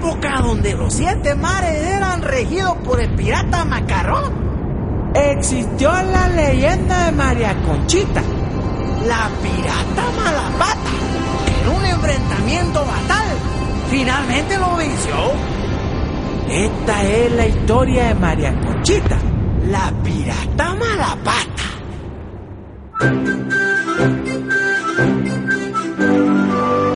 época donde los 7 mares eran regidos por el pirata Macarrón, existió la leyenda de María Conchita, la pirata Malapata, que en un enfrentamiento fatal finalmente lo venció. Esta es la historia de María Conchita, la pirata Malapata.